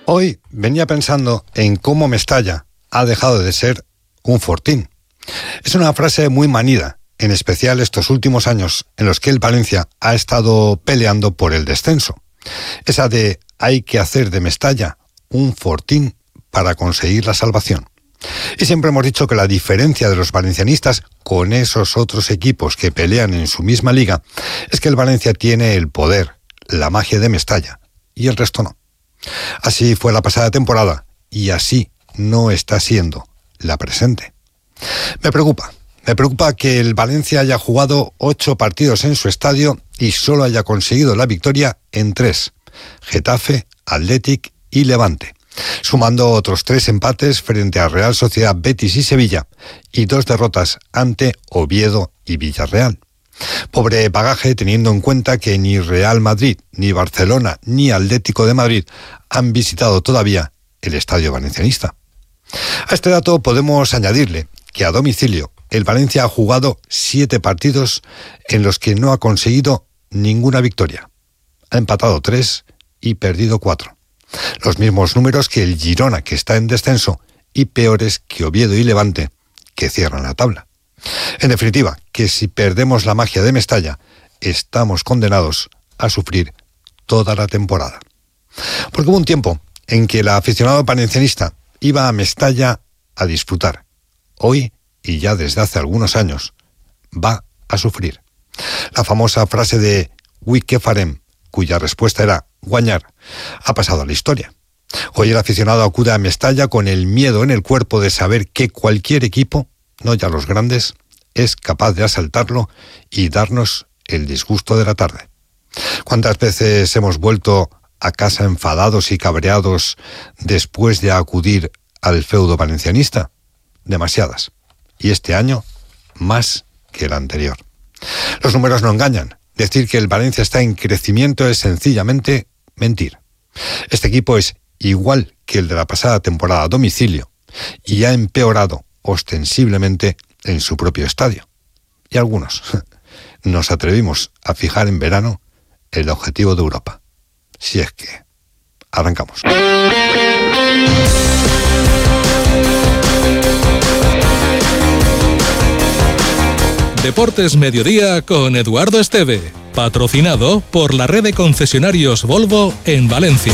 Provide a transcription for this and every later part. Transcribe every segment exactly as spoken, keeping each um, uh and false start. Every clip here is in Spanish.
Hoy venía pensando en cómo Mestalla ha dejado de ser un fortín. Es una frase muy manida, en especial estos últimos años en los que el Valencia ha estado peleando por el descenso. Esa de hay que hacer de Mestalla un fortín para conseguir la salvación. Y siempre hemos dicho que la diferencia de los valencianistas con esos otros equipos que pelean en su misma liga es que el Valencia tiene el poder, la magia de Mestalla, y el resto no. Así fue la pasada temporada, y así no está siendo la presente. Me preocupa, me preocupa que el Valencia haya jugado ocho partidos en su estadio y solo haya conseguido la victoria en tres: Getafe, Athletic y Levante, sumando otros tres empates frente a Real Sociedad, Betis y Sevilla, y dos derrotas ante Oviedo y Villarreal. Pobre bagaje, teniendo en cuenta que ni Real Madrid, ni Barcelona, ni Atlético de Madrid han visitado todavía el estadio valencianista. A este dato podemos añadirle que a domicilio el Valencia ha jugado siete partidos en los que no ha conseguido ninguna victoria. Ha empatado tres y perdido cuatro. Los mismos números que el Girona, que está en descenso, y peores que Oviedo y Levante, que cierran la tabla. En definitiva, que si perdemos la magia de Mestalla, estamos condenados a sufrir toda la temporada. Porque hubo un tiempo en que el aficionado valencianista iba a Mestalla a disfrutar. Hoy, y ya desde hace algunos años, va a sufrir. La famosa frase de «Ui, què farem?», cuya respuesta era «guanyar», ha pasado a la historia. Hoy el aficionado acude a Mestalla con el miedo en el cuerpo de saber que cualquier equipo, no ya los grandes, es capaz de asaltarlo y darnos el disgusto de la tarde. ¿Cuántas veces hemos vuelto a casa enfadados y cabreados después de acudir al feudo valencianista? Demasiadas. Y este año, más que el anterior. Los números no engañan. Decir que el Valencia está en crecimiento es sencillamente mentir. Este equipo es igual que el de la pasada temporada a domicilio y ha empeorado ostensiblemente en su propio estadio. Y algunos nos atrevimos a fijar en verano el objetivo de Europa. Si es que arrancamos. Deportes Mediodía con Eduardo Esteve, patrocinado por la red de concesionarios Volvo en Valencia.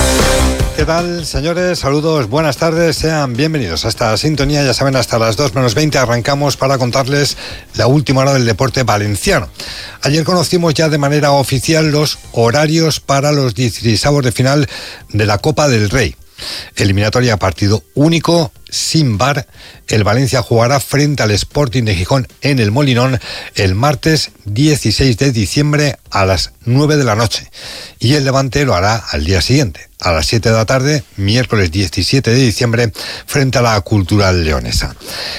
¿Qué tal, señores? Saludos, buenas tardes, sean bienvenidos a esta sintonía. Ya saben, hasta las dos menos veinte arrancamos para contarles la última hora del deporte valenciano. Ayer conocimos ya de manera oficial los horarios para los dieciseisavos de final de la Copa del Rey. Eliminatoria partido único, sin V A R. El Valencia jugará frente al Sporting de Gijón en el Molinón el martes dieciséis de diciembre a las nueve de la noche. Y el Levante lo hará al día siguiente, a las siete de la tarde, miércoles diecisiete de diciembre, frente a la Cultural Leonesa.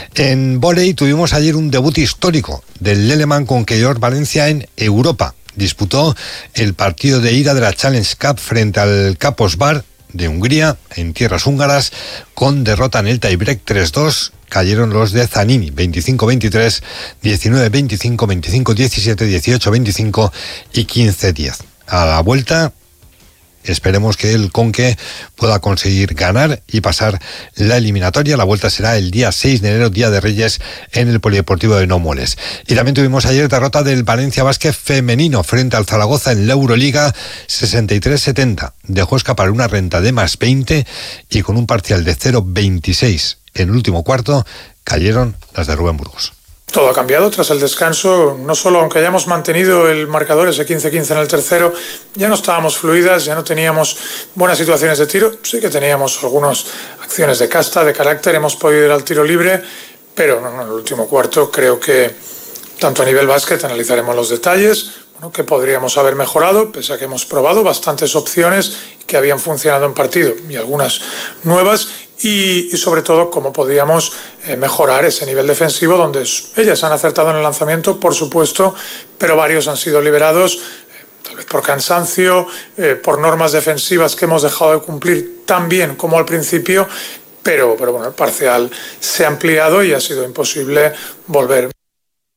En vóley tuvimos ayer un debut histórico del Leleman con Keyor Valencia en Europa. Disputó el partido de ida de la Challenge Cup frente al Kaposvár de Hungría, en tierras húngaras, con derrota en el tiebreak tres dos. Cayeron los de Zanini, veinticinco veintitrés, diecinueve veinticinco, veinticinco diecisiete, dieciocho veinticinco y quince diez. A la vuelta, esperemos que el Conque pueda conseguir ganar y pasar la eliminatoria. La vuelta será el día seis de enero, Día de Reyes, en el Polideportivo de Nómoles. Y también tuvimos ayer derrota del Valencia Basket femenino frente al Zaragoza en la Euroliga, sesenta y tres setenta. Dejó escapar una renta de más veinte y con un parcial de cero veintiséis en el último cuarto cayeron las de Rubén Burgos. Todo ha cambiado tras el descanso. No solo, aunque hayamos mantenido el marcador ese quince quince en el tercero, ya no estábamos fluidas, ya no teníamos buenas situaciones de tiro. Sí que teníamos algunas acciones de casta, de carácter, hemos podido ir al tiro libre, pero no, no, en el último cuarto creo que tanto a nivel básquet analizaremos los detalles, bueno, que podríamos haber mejorado, pese a que hemos probado bastantes opciones que habían funcionado en partido y algunas nuevas. Y, y sobre todo cómo podíamos eh, mejorar ese nivel defensivo donde ellas han acertado en el lanzamiento, por supuesto, pero varios han sido liberados, eh, tal vez por cansancio, eh, por normas defensivas que hemos dejado de cumplir tan bien como al principio, pero, pero bueno, el parcial se ha ampliado y ha sido imposible volver.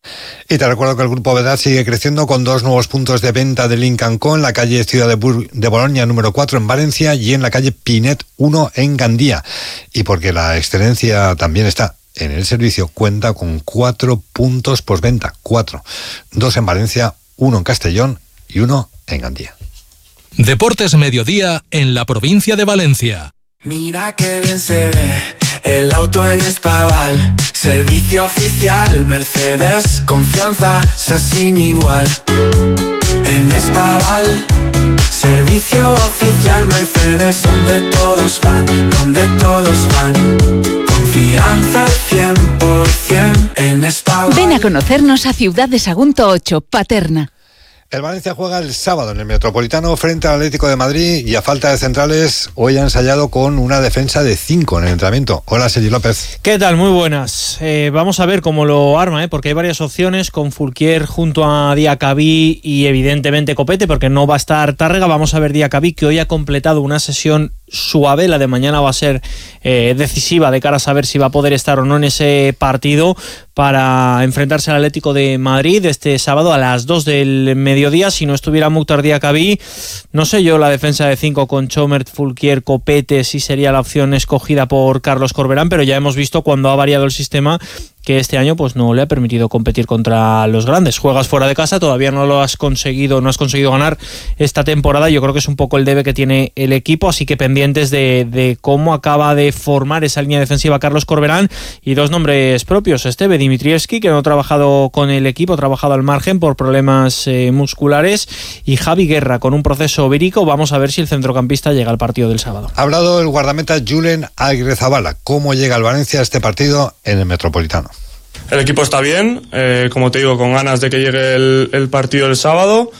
Y te recuerdo que el Grupo Vedad sigue creciendo con dos nuevos puntos de venta de Lynk and Co en la calle Ciudad de, Bur- de Bolonia número cuatro en Valencia y en la calle Pinet uno en Gandía. Y porque la excelencia también está en el servicio, cuenta con cuatro puntos postventa, cuatro. Dos en Valencia, uno en Castellón y uno en Gandía. Deportes Mediodía en la provincia de Valencia. Mira que bien se ve el auto en Espaval, servicio oficial Mercedes, confianza sin igual. En Espaval, servicio oficial Mercedes, donde todos van, donde todos van. Confianza cien por ciento en Espaval. Ven a conocernos a Ciudad de Sagunto ocho, Paterna. El Valencia juega el sábado en el Metropolitano frente al Atlético de Madrid y a falta de centrales hoy ha ensayado con una defensa de cinco en el entrenamiento. Hola, Sergi López. ¿Qué tal? Muy buenas. Eh, vamos a ver cómo lo arma, ¿eh? Porque hay varias opciones con Fulquier junto a Diacabí y evidentemente Copete, porque no va a estar Tárrega. Vamos a ver Diacabí, que hoy ha completado una sesión suave. La de mañana va a ser eh, decisiva de cara a saber si va a poder estar o no en ese partido para enfrentarse al Atlético de Madrid este sábado a las dos del mediodía. Si no estuviera Mukhtar Diacabí, no sé yo, la defensa de cinco con Chomert, Fulquier, Copete, sí sería la opción escogida por Carlos Corberán, pero ya hemos visto cuando ha variado el sistema que este año pues no le ha permitido competir contra los grandes. Juegas fuera de casa, todavía no lo has conseguido, no has conseguido ganar esta temporada. Yo creo que es un poco el debe que tiene el equipo, así que pendientes de, de cómo acaba de formar esa línea defensiva Carlos Corberán. Y dos nombres propios, Esteve Dimitrievski, que no ha trabajado con el equipo, ha trabajado al margen por problemas eh, musculares, y Javi Guerra con un proceso vírico. Vamos a ver si el centrocampista llega al partido del sábado. Ha hablado el guardameta Julen Aguirrezabala. ¿Cómo llega el Valencia a este partido en el Metropolitano? El equipo está bien, eh, como te digo, con ganas de que llegue el, el partido el sábado.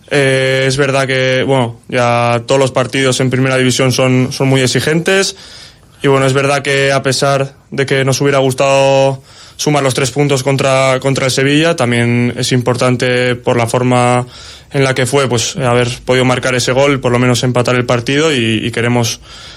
Eh, es verdad que, bueno, ya todos los partidos en primera división son, son muy exigentes. Y bueno, es verdad que a pesar de que nos hubiera gustado sumar los tres puntos contra, contra el Sevilla, también es importante por la forma en la que fue, pues haber podido marcar ese gol, por lo menos empatar el partido, y, y queremos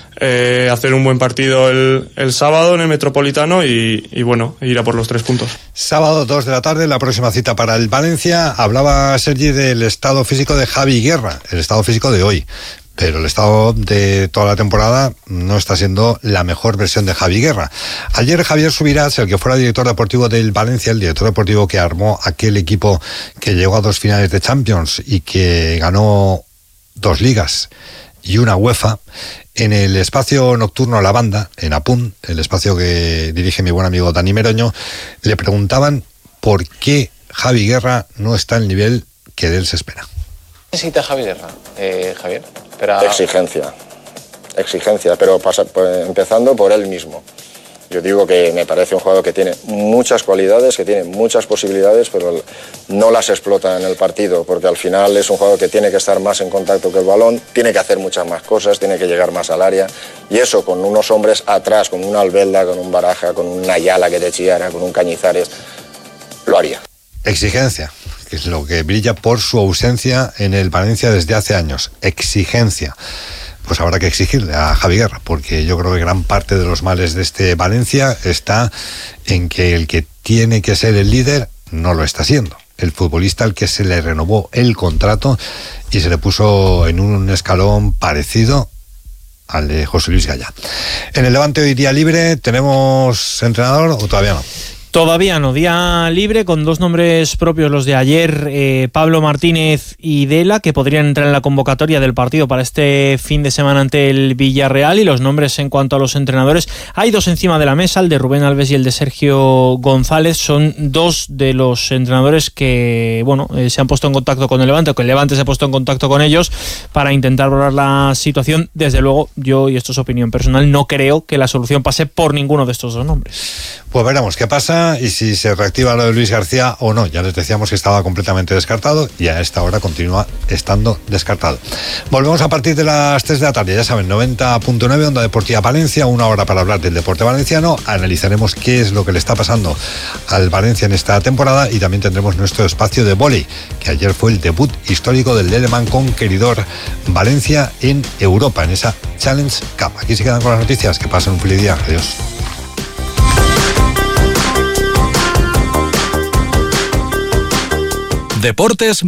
eh, hacer un buen partido el, el sábado en el Metropolitano y, y bueno, ir a por los tres puntos. Sábado dos de la tarde, la próxima cita para el Valencia. Hablaba Sergi del estado físico de Javi Guerra, el estado físico de hoy. Pero el estado de toda la temporada no está siendo la mejor versión de Javi Guerra. Ayer Javier Subirats, el que fuera director deportivo del Valencia, el director deportivo que armó aquel equipo que llegó a dos finales de Champions y que ganó dos ligas y una UEFA, en el espacio nocturno La Banda, en Apun, el espacio que dirige mi buen amigo Dani Meroño, le preguntaban por qué Javi Guerra no está al nivel que de él se espera. ¿Qué necesita Javi Guerra, eh, Javier? Pero... Exigencia, exigencia, pero pasa, pues, empezando por él mismo. Yo digo que me parece un jugador que tiene muchas cualidades, que tiene muchas posibilidades, pero no las explota en el partido, porque al final es un jugador que tiene que estar más en contacto que el balón, tiene que hacer muchas más cosas, tiene que llegar más al área, y eso con unos hombres atrás, con una Albelda, con un Baraja, con un Ayala que te chillara, con un Cañizares, lo haría. Exigencia, que es lo que brilla por su ausencia en el Valencia desde hace años. Exigencia. Pues habrá que exigirle a Javi Guerra, porque yo creo que gran parte de los males de este Valencia está en que el que tiene que ser el líder no lo está siendo. El futbolista al que se le renovó el contrato y se le puso en un escalón parecido al de José Luis Gallá. En el Levante hoy día libre, ¿tenemos entrenador o todavía no? Todavía no, día libre con dos nombres propios, los de ayer, eh, Pablo Martínez y Dela, que podrían entrar en la convocatoria del partido para este fin de semana ante el Villarreal. Y los nombres en cuanto a los entrenadores, hay dos encima de la mesa, el de Rubén Alves y el de Sergio González. Son dos de los entrenadores que, bueno, eh, se han puesto en contacto con el Levante, o que el Levante se ha puesto en contacto con ellos para intentar valorar la situación. Desde luego, yo, y esto es opinión personal, no creo que la solución pase por ninguno de estos dos nombres. Pues veremos qué pasa y si se reactiva lo de Luis García o no. Ya les decíamos que estaba completamente descartado y a esta hora continúa estando descartado. Volvemos a partir de las tres de la tarde, ya saben, noventa punto nueve, Onda Deportiva Valencia, una hora para hablar del deporte valenciano. Analizaremos qué es lo que le está pasando al Valencia en esta temporada y también tendremos nuestro espacio de vóley, que ayer fue el debut histórico del Leleman Conqueridor Valencia en Europa, en esa Challenge Cup. Aquí se quedan con las noticias. Que pasen un feliz día. Adiós. Deportes